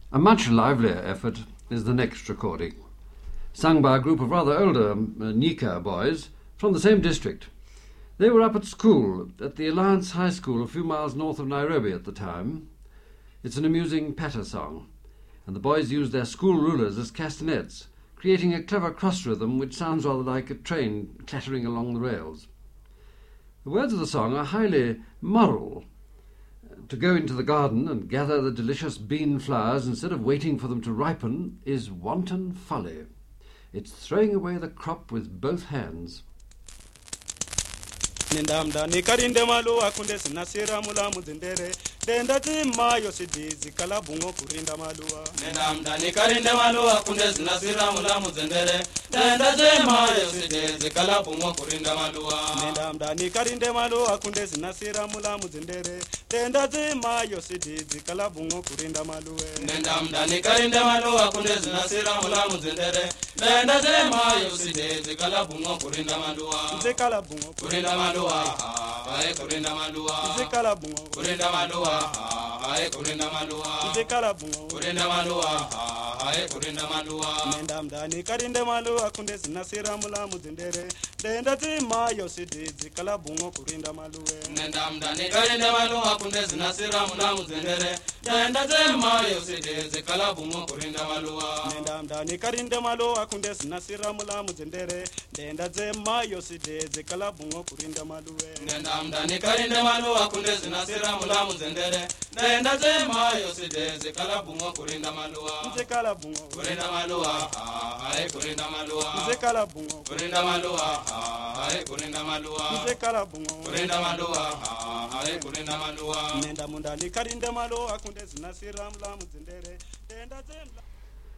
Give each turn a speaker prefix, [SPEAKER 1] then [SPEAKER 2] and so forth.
[SPEAKER 1] A much livelier effort is the next recording, sung by a group of rather older Nika boys from the same district. They were up at school at the Alliance High School a few miles north of Nairobi at the time. It's an amusing patter song, and the boys used their school rulers as castanets, creating a clever cross rhythm which sounds rather like a train clattering along the rails. The words of the song are highly moral. To go into the garden and gather the delicious bean flowers instead of waiting for them to ripen is wanton folly. It's throwing away the crop with both hands.
[SPEAKER 2] Nindamda nikarinde malu akunde sinasira mula mudendere denda mayo sidizi kala bungo kurinda malua.
[SPEAKER 3] Nindamda nikarinde malu akunde sinasira mula mudendere denda mayo sidizi kala bungo kurinda malua.
[SPEAKER 2] Nindamda nikarinde malu akunde sinasira mula mudendere denda mayo sidizi kala bungo kurinda malue.
[SPEAKER 3] Nindamda nikarinde malu akunde sinasira mula mudendere denda mayo sidizi kala bungo kurinda malua.
[SPEAKER 2] Zekala bungo
[SPEAKER 3] kurinda malua. Ay kurinda malua.
[SPEAKER 2] Zekala bungo
[SPEAKER 3] kurinda malua. Ay kurinda malua.
[SPEAKER 2] Zekala bungo
[SPEAKER 3] kurinda malua. Ay kurinda malua.
[SPEAKER 2] Nindamda nikarinde malu akunde sinasira mula mudendere denda mayo sidizi kala bungo kurinda malue.
[SPEAKER 3] Nindamda nikarinde malu akunde sinasira mula mudendere denda mayo sidizi kala bungo kurinda malua.
[SPEAKER 2] Nindamda nikarinde malu akunde sinasira mula mudendere denda mayo sidizi kala bungo kurinda malue.
[SPEAKER 3] Nindamda nikarinde malu akunde sinasira mula mudendere denda mayo sidizi kala bungo kurinda malua.
[SPEAKER 2] Zekala bungo
[SPEAKER 3] kurinda malua. Ay kurinda malua.
[SPEAKER 2] Zekala bungo
[SPEAKER 3] kurinda malua. Ay kurinda malua.
[SPEAKER 2] Zekala bungo
[SPEAKER 3] kurinda malua. Ay kurinda malua.
[SPEAKER 2] Nenda munda nikarinde malu akunde sinasira mula mudendere